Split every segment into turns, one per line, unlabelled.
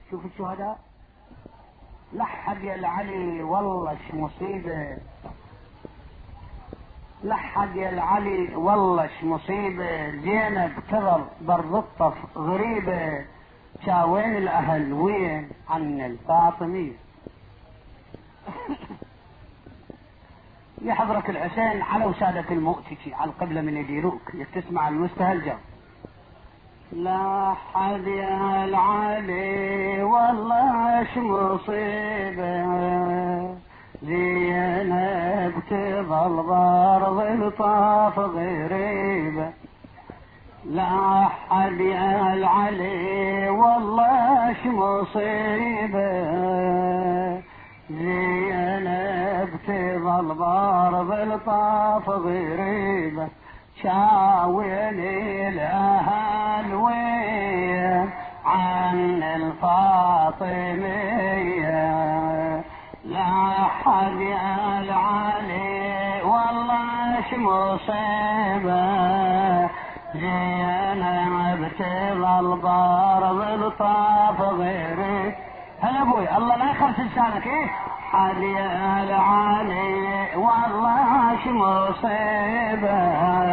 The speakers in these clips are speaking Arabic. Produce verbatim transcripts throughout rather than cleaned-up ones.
شوف الشهداء، لحق يا العلي والله ايش مصيبة، لحق يا العلي والله ايش مصيبة، زينب كبر برضطة غريبة، شاوين الاهل وين عن الفاطمية. يحضرك الحسين على وسادة المؤتكي على القبلة من يديروك تسمع المستهلجة. لا حد يا العلي والله ايش مصيبة، زينب تظل بارض الطاف غريبة. لا حد يا العلي والله ايش مصيبة، زينب تظل بارض الطاف غريبة. شاورني الاهل وين عن الفاطمية، لا حد يا العلي والله ايش مصيبة، زينب تظل بارض الطاف غيري. هلا ابوي الله لا يخرس لسانك. ايه حد يا العلي والله ايش مصيبة،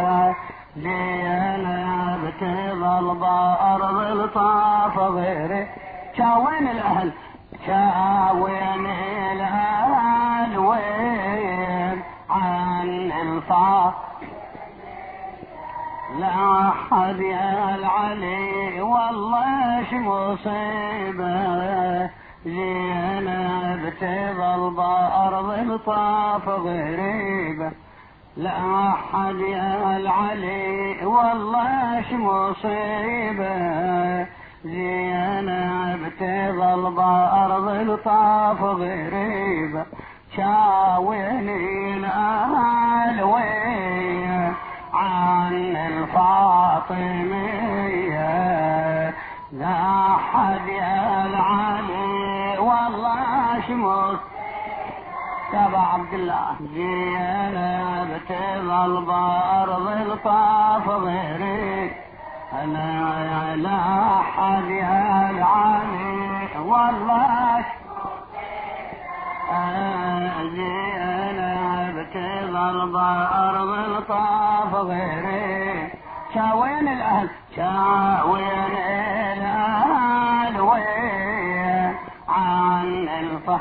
زينب تظل بارض الطاف غيري. شاوين الاهل شاوين الاهل وين عن الفاطمة، لا حد يا العلي والله ايش مصيبة، زينب تظل بارض الطاف غريبة. لا حد يا العلي والله ايش مصيبة، زينب تظل بارض الطاف غريبة. شاوني الاهل وين عن الفاطمية، لا حد يا العلي والله ايش مصيبة. تابع عبد الله زينب تظل بارض الطاف غيري، انا لا حد يا العلي والله زينب تظل بارض الطاف غيري. شاوين الاهل شاوين الاهل وين عن الفهم.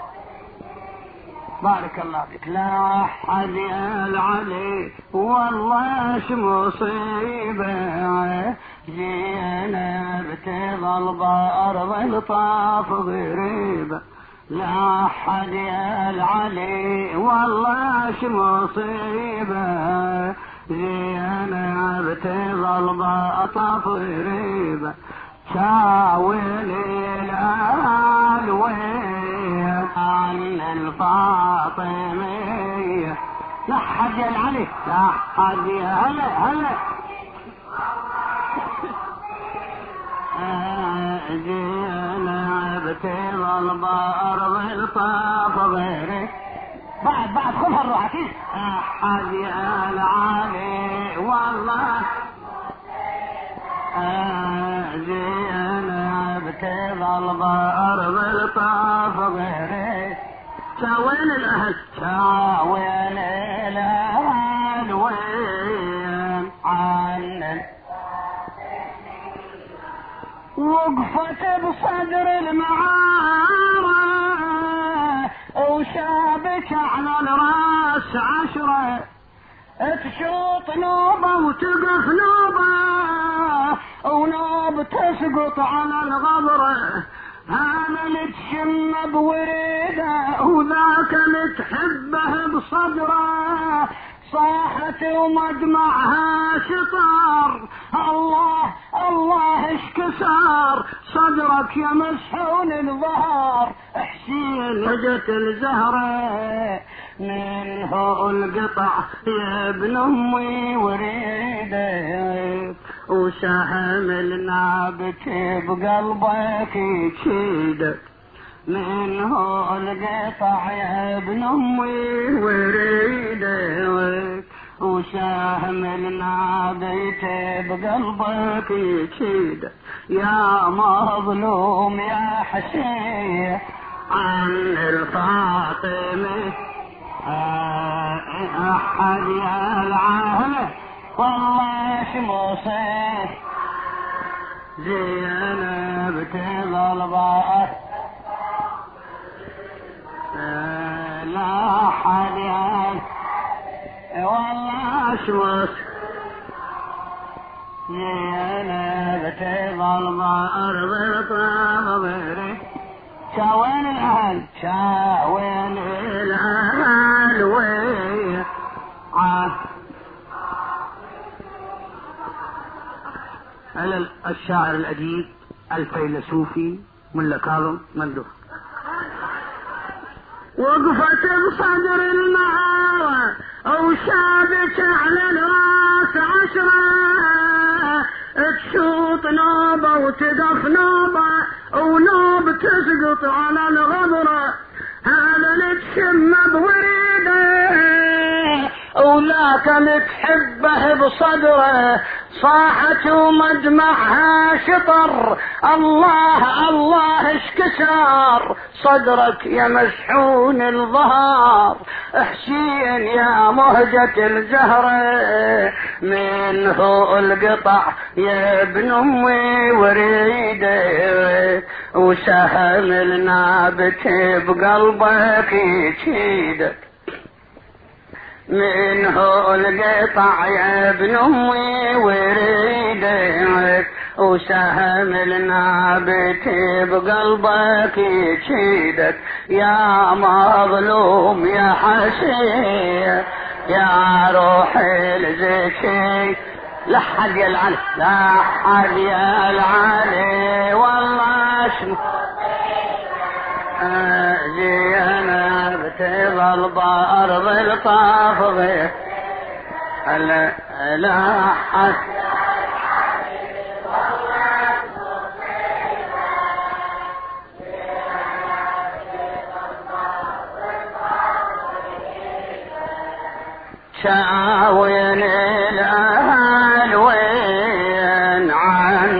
بارك الله بك. لا حد يا العلي والله ايش مصيبة، زينب تظل بارض الطاف غريبة. لا حد يا العلي والله ايش مصيبة، زينب تظل بارض غريبة. شاولي الآل وين عن الفاطمية، لا حد يا العلي لا حد يا هلا هلا. زينب تظل بارض الطاف غيرك. بعد بعد خذها الروح اكيد. حد يا العلي والله زينب تظل بارض الطاف غيرك. شاوين الاهل شاوين الاهل وين عن وقفت بصدر المعارة وشابك على الراس عشرة، تشوط نوبة وتقف نوبة ونوب تسقط على الغبرة. هذا اللي تشم بوريده وذاك اللي تحبه بصدره، صاحت ومدمعها شطار. الله الله اش كسار صدرك يا مسحون الظهر. حسين وجت الزهرة منه القطع يا ابن امي وريدك، وسهم النابت بقلبك يشيدك. منه القطع يا ابن امي وريدك، وسهم النابت بقلبك يشيد يا مظلوم يا حسين عن الفاطمة أحد يا العالم والله شموسه زينب تظل بقى لا حد يا والله شموس زينب تظل بأرض الطابري شاوين الأهل شاوين الأهل وي على الشاعر الأديب الفيلسوفي ملا كاظم مندوح وقفت بصدر المعارة أو شابك على الراس عشرة تشوط نوبة وتقف نوبة ونوب تسقط على الغبرة هذا اللي تشم بوريده ولاك اللي تحبه بصدره صاحت ومدمعها شطر الله الله اشكسر صدرك يا مسحون الظهر حسين يا مهجة الزهرة منه القطع يا ابن امي وريده وسهم النابت بقلبك يشيدك منه القطع يا ابن امي وريدك وسهم النابت بقلبك يشيدك يا مظلوم يا حسين يا روح الزكي لحد يا العلي لحد يا العلي والله شم زينب تظل بأرض الطافغ لا لا حد شاوين الأهل وين عن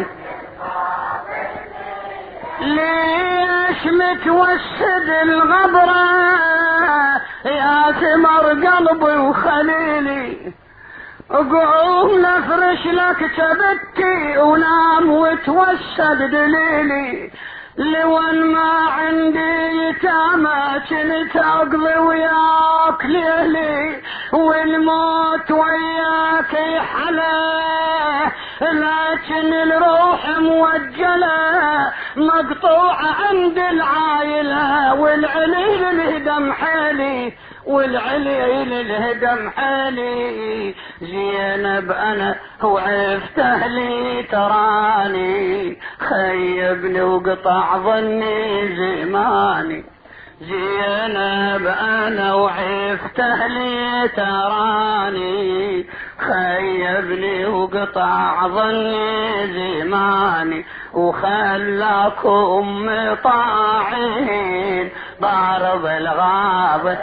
ليش متوسد الغبرة يا ثمر قلبي وخليلي قوم نفرش لك تبكي ونام وتوسد دليلي لون ما عندي يتامى كنت اقضي وياك ليلي والموت وياك يحلى لكن الروح موجلة مقطوعة عند العائلة والعليل الهدم حالي والعليل الهدم حالي زينب انا وعفت اهلي تراني خيبني وقطع ظني زماني زينب انا وعفت اهلي تراني خيبني وقطع ظني زماني وخلاكم مطاعين بارض الغابة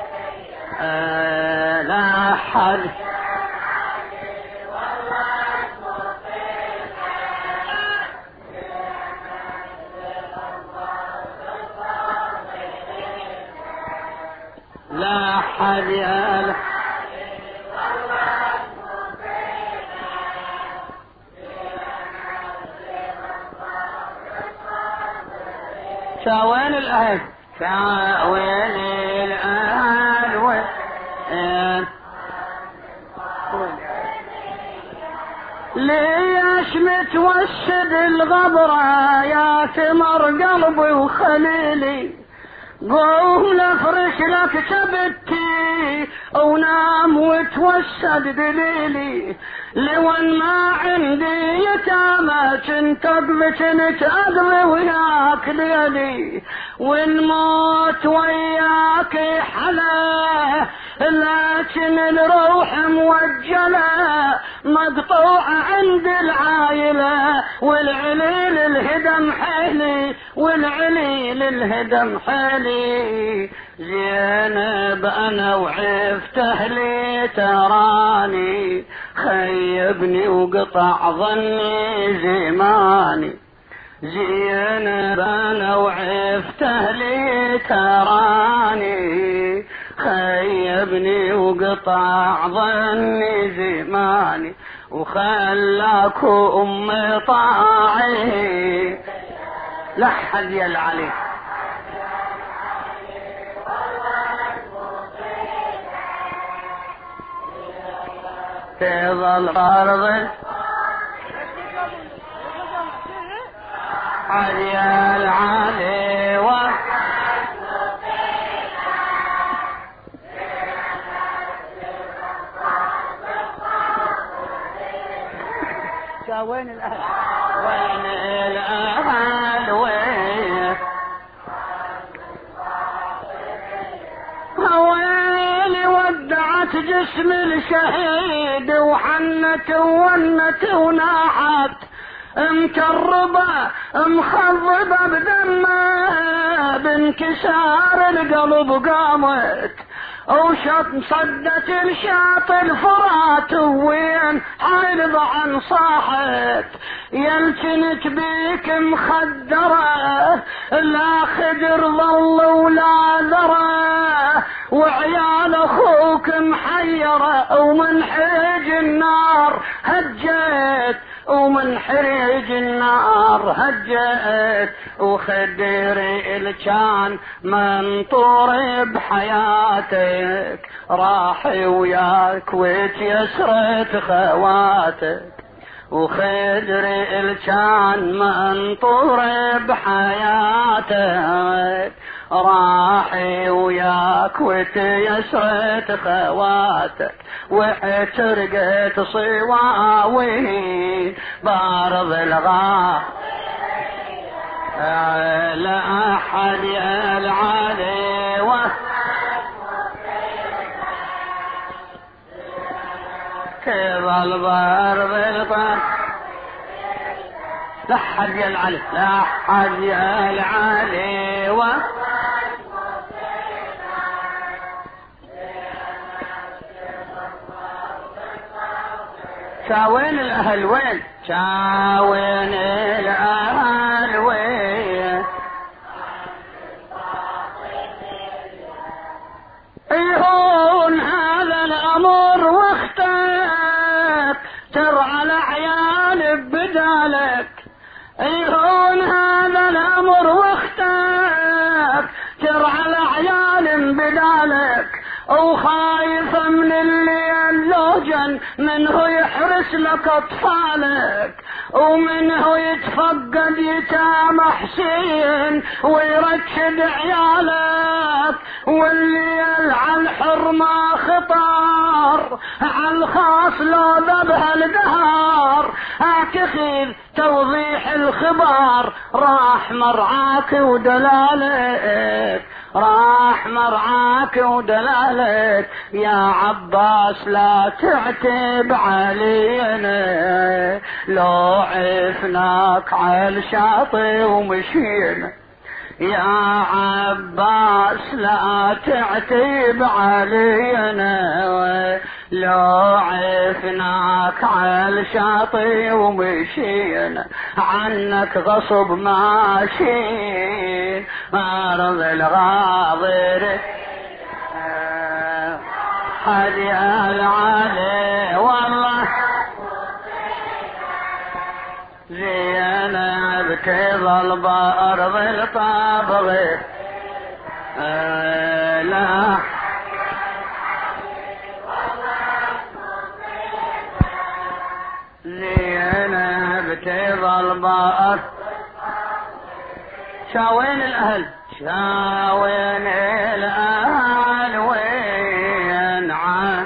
آه لا حد لا حد يا شاوين الأهل شاوين الأهل وين ليش متوسد الغبرة يا ثمر قلبي وخليلي قوم لفرش لك تبكي ونام وتوسد دليلي لون ما عندي يتامى كنت اقضي كنت اقضي وياك ليلي والموت وياك حلا لكن الروح موجلة مقطوعة عند العائلة، والعليل الهدم حيلي والعليل الهدم حيلي. زينب انا وعفت اهلي تراني، خيبني وقطع ظني زماني. زينب انا وعفت اهلي تراني، خيبني وقطع ظني زماني. وخلاك امي طاعي لحد يلعلي تظل فرض علي العلي و وين الاهل وين الاهل وين ويلي ودعت جسم الشهيد وحنت ونت وناحت، مكربة مخضبة بدمه بانكسار القلب قامت، وشط صدت الشاط الفرات وين حيلض عن صاحت. يلتنت بيك مخدرة لا خدر ظل ولا ذرة، وعيال اخوك محيرة ومن حرج النار هجت ومن حرج النار هجت. وخدري الكان منطور بحياتك، راح وياك وتيسرت خواتك. وخدري الكان منطور بحياتك، راح وياك وتيسرت خواتك. واحترقت صواوي بارض الغاه لا احد يلعلي و كظل بارض الغاه لا احد يلعلي لا احد يلعلي و شاوين الاهل وين شاوين الاهل وين يهون هذا الامر واختك ترعى العيال ببدالك. يهون هذا الامر واختك ترعى العيال ببدالك، وخايفة من الليل لوجن منه يحرس لك اطفالك، ومنه يتفقد يتام حسين ويرشد عيالك. والليل عالحرمة خطار عالخاص لو ذبها الدهار، اعتخذ توضيح الخبر راح مرعاك ودلالك، راح مرعاك ودلالك. يا عباس لا تعتب علينا، لو عفناك عالشاطئ ومشينا. يا عباس لا تعتب علينا، لو عفناك عالشاطئ ومشينا. عنك غصب ماشين أرض الغاضر حدي العلي والله. زينب تظل بأرض الطابغ لا زينب تظل بأرض. شاوين الاهل شاوين الاهل وين عاد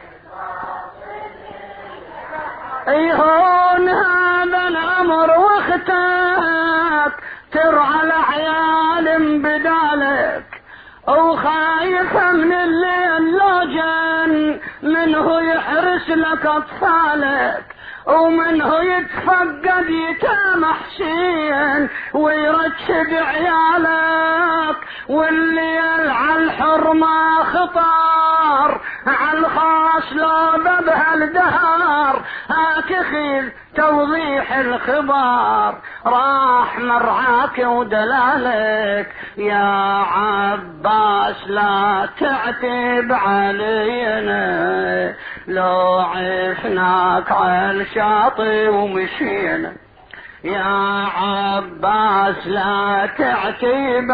يهون هذا الامر واختك ترعى العيال بدالك، وخايفة من الليل لو جن منه يحرس لك أطفالك ومنه يتفقد يتام حسين ويرتب عيالك والليل عالحرمة خطار عالخاص لو ببها الدهار هاك خذ توضيح الخبر راح مرعاك ودلالك يا عباس لا تعتب علينا لو عفناك عالشاطئ ومشينا يا عباس لا تعتب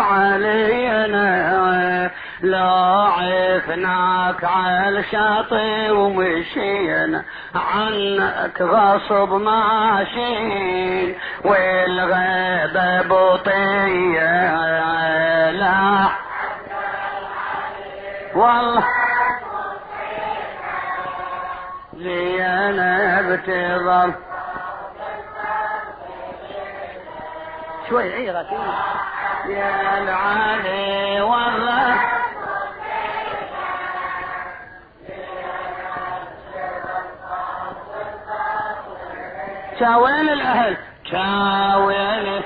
علينا لو عفناك عالشاطئ ومشينا عنك غصب ماشين والغيبة بطية لا والله زينب تظل شوي عيرة يا العلي والله شاوين الأهل شاوين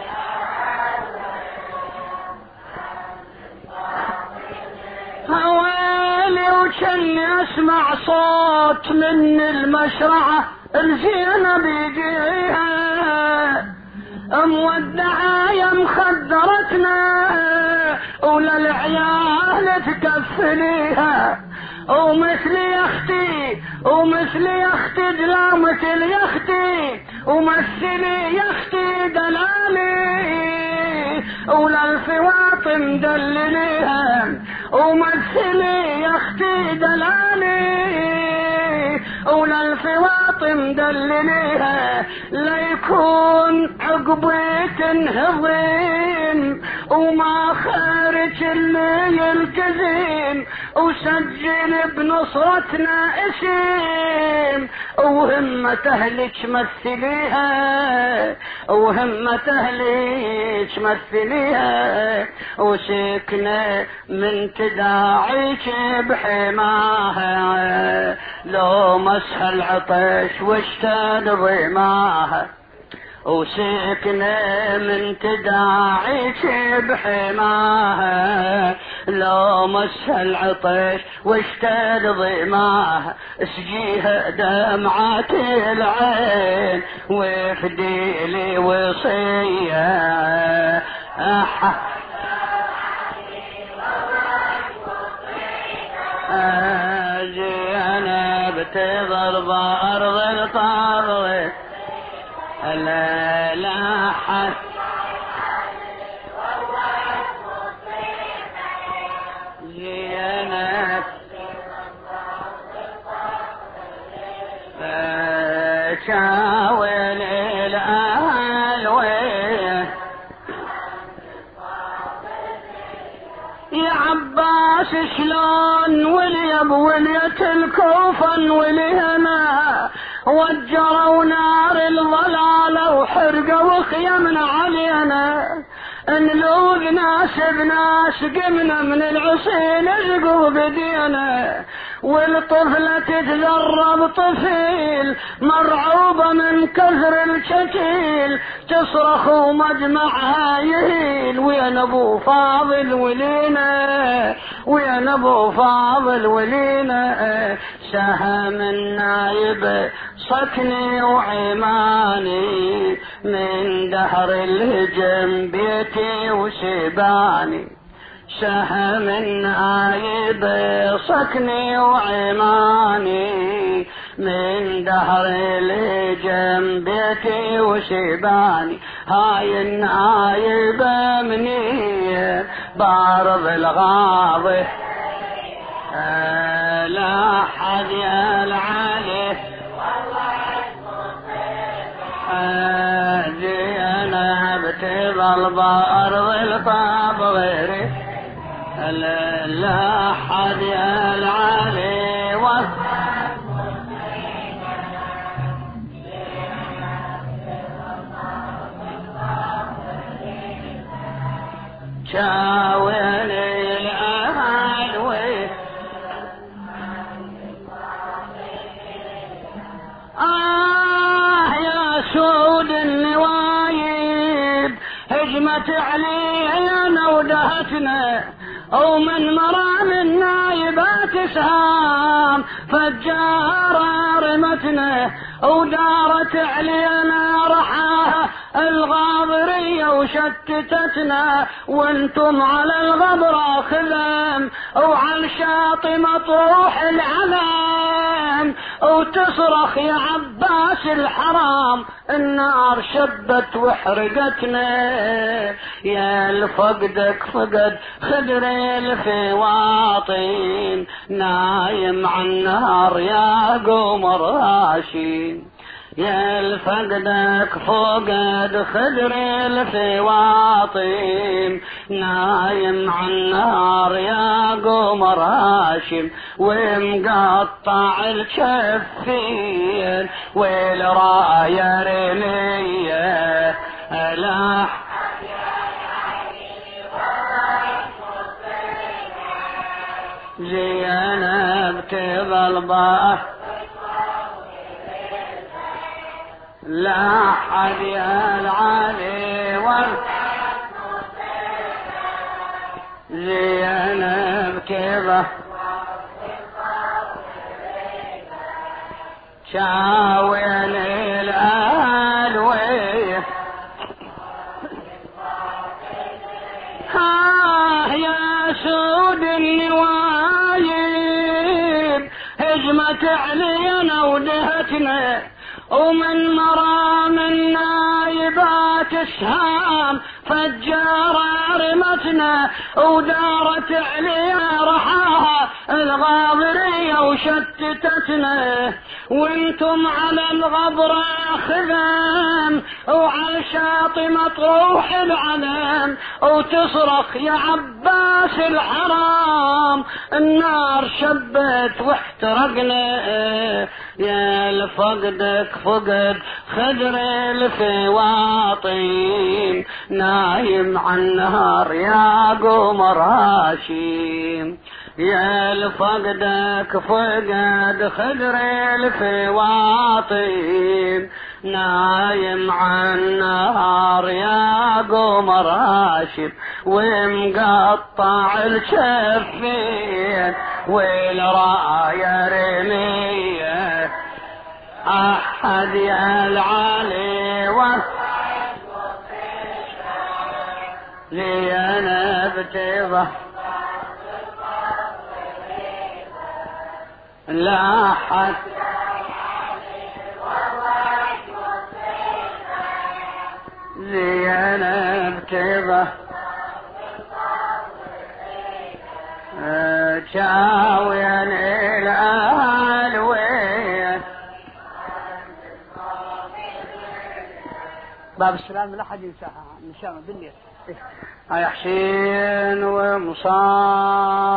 هوالي وشني أسمع صوت من المشرعة الزينة بيجيها مودعة يا مخدرتنا وللعيال تكفليها ومثلي يا اختي ومثلي يا اختي دلا مثل يا اختي ومثلي يا اختي دلالي وللفواطم دلليها ومثلي يا اختي دلالي وللفواطم دلليها ليكون عقبي تنهضم وما خارج اللي الكذب وسجل بنصرتنا اسم وهمة اهلك مثليها وهمة اهلك مثليها وسكنة من تداعيك بحماها لو مسها العطش واشتد ضماها وسكنة من تداعيك بحماها لو مسها العطش واشتد ضماها اسجيها دمعات العين وفدي لي وصية أح أنا بتظل بأرض الطاغوة لا لا حد زينب شاول الأهل وين يا عباس شلون وليب وليت الكوفن ولينا وجروا نار الضلالة وحرقوا خيمنا علينا نلوذ ناس بناس قمنا من العصين ازقوا بدينا والطفلة تتذرب طفيل مرعوبة من كثر الشكيل تصرخ ومجمعها يهيل وين ابو فاضل ولينا وين ابو فاضل ولينا سهم النايب صكني وعماني من دهر الهجم بيتي وشباني سهم النايب صكني وعماني من دهر الهجم بيتي وشباني هاي النايب مني بارض الغاضي لا حد يلعله زينب بتظل بأرض الطاب غيري لا حد يلعله شاولي دارت علينا ودهتنا او من مرام النايبات سهام فجارة رمتنا ودارت علينا رحاها الغابرية وشتتتنا وانتم على الغبرة خذام وعلى الشاطئ مطروح العلام وتصرخ يا عباس الحرام النار شبت وحرقتنا يا الفقدك فقد خدري الفواطين نايم عن النار يا قمر راشين يا الفقدك فقد خدري الفواطين نايم عن النار يا قمر هاشم ومقطع الشفين والراية رمية لا زينب تظل لا حد يلعلي وال زينب كذا شاوين الألوية ها يا سود النوايب هجمت علينا ودهتنا ومن مرام النايبات السهام فجارة رمتنا ودارت عليها رحاها الغابرية وشتتتنا وانتم على الغبرة خذام وعلى الشاطئ مطروح العلام وتصرخ يا عباس الحرام النار شبت واحترقنا يا لفقدك فقد خدر الفواطين نايم عن النهار يا قمر هاشم يا لفقدك فقد خدر الفواطين نايم عن النهار يا قمر هاشم ومقطع الشفين والراية رمية أحد يلعلي و زينب تظل لا حد زينب تظل شاوين الألوية باب السلام لا حد ينساها ان شاء الله بالليل يا حسين ومصاب